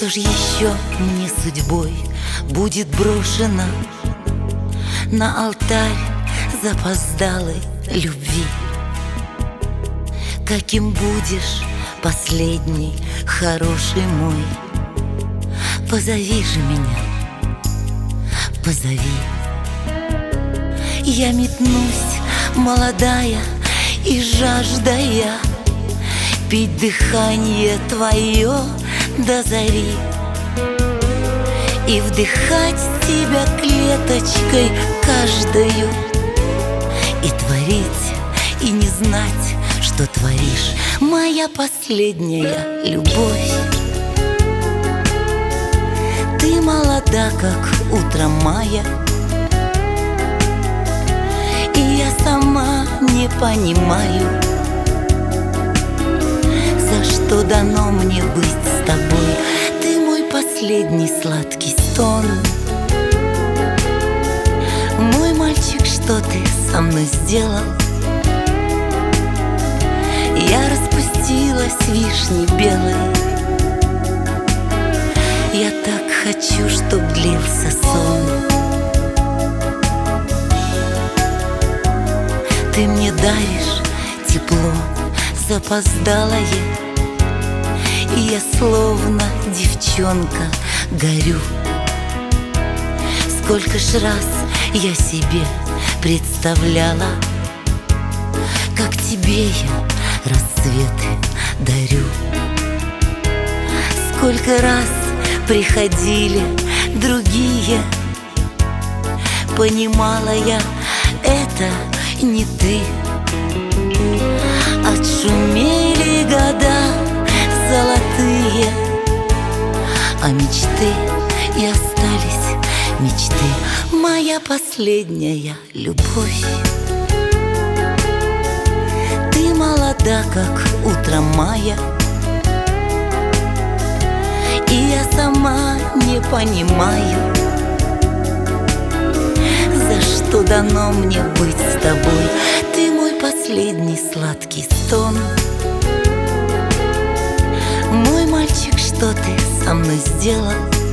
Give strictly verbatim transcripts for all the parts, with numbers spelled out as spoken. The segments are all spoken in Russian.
Что ж еще мне судьбой будет брошено на алтарь запоздалой любви? Каким будешь последний, хороший мой? Позови же меня, позови. Я метнусь, молодая и жаждая, пить дыхание твое до зари и вдыхать тебя клеточкой каждую, и творить, и не знать, что творишь, моя последняя любовь. Ты молода, как утро мая, и я сама не понимаю, за что дано мне быть с тобой. Ты мой последний сладкий стон. Мой мальчик, что ты со мной сделал? Я распустилась вишней белой. Я так хочу, чтоб длился сон. Ты мне даришь тепло запоздалое, и я словно девчонка горю. Сколько ж раз я себе представляла, как тебе я рассветы дарю. Сколько раз приходили другие, понимала я, это не ты. Отшумели года золотые, а мечты и остались мечты. Моя последняя любовь. Ты молода, как утро мая, и я сама не понимаю, за что дано мне быть с тобой. Ты мой последний сладкий стон. Мой мальчик, что ты со мной сделал?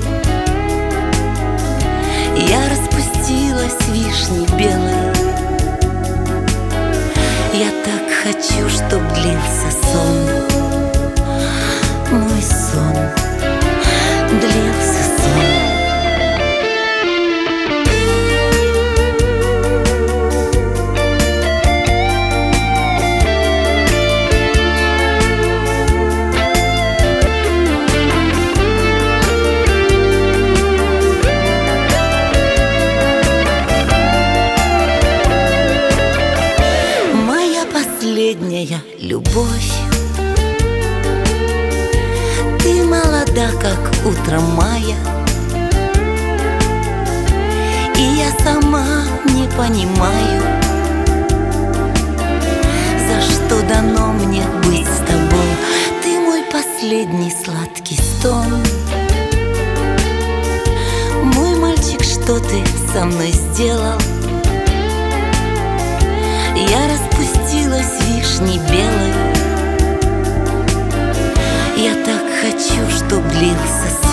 Я распустилась вишней белой. Я так хочу, чтоб длился сон. Мой сон, длился сон. Последняя любовь. Ты молода, как утро мая, и я сама не понимаю, за что дано мне быть с тобой. Ты мой последний сладкий стон. Мой мальчик, что ты со мной сделал? Я распустилась вишней белой. Я так хочу, чтоб длился сон.